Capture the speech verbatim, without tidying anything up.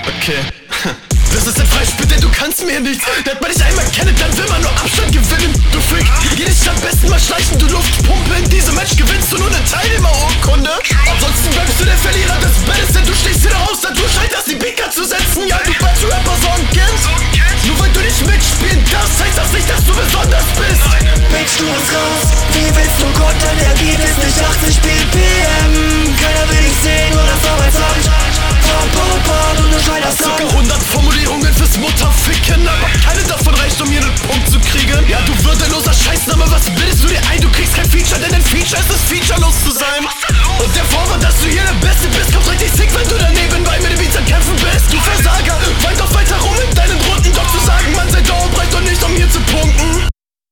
Okay. Das ist ein Freispiel, denn du kannst mir nichts. Dass man dich einmal kennt, dann will man nur Abstand gewinnen. Du Freak, geh dich am besten mal schleichen, du Luftpumpe. In diesem Match gewinnst du nur eine Teilnehmerurkunde. Ansonsten bleibst du der Verlierer des Battles, denn du stehst hier raus, da du scheiterst die Beaker zu setzen. Ja, du Battle-Rapper, so ein Kind. Nur weil du nicht mitspielen darfst, heißt das nicht, dass du besonders bist. Bitch, du musst raus, wie willst du kommen?